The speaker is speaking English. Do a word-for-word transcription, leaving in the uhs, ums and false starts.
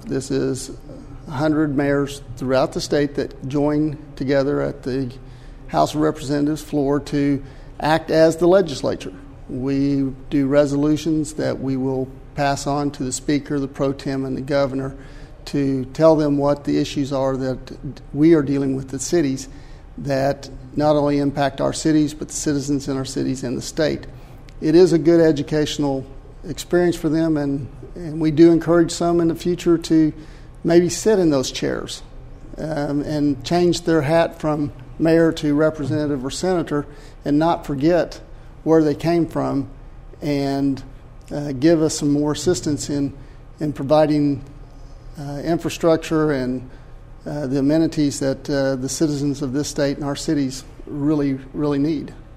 This is one hundred mayors throughout the state that join together at the House of Representatives floor to act as the legislature. We do resolutions that we will pass on to the Speaker, the Pro Tem, and the Governor to tell them what the issues are that we are dealing with the cities that not only impact our cities, but the citizens in our cities and the state. It is a good educational experience for them, and, and we do encourage some in the future to maybe sit in those chairs um, and change their hat from mayor to representative or senator and not forget where they came from, and uh, give us some more assistance in, in providing uh, infrastructure and uh, the amenities that uh, the citizens of this state and our cities really, really need.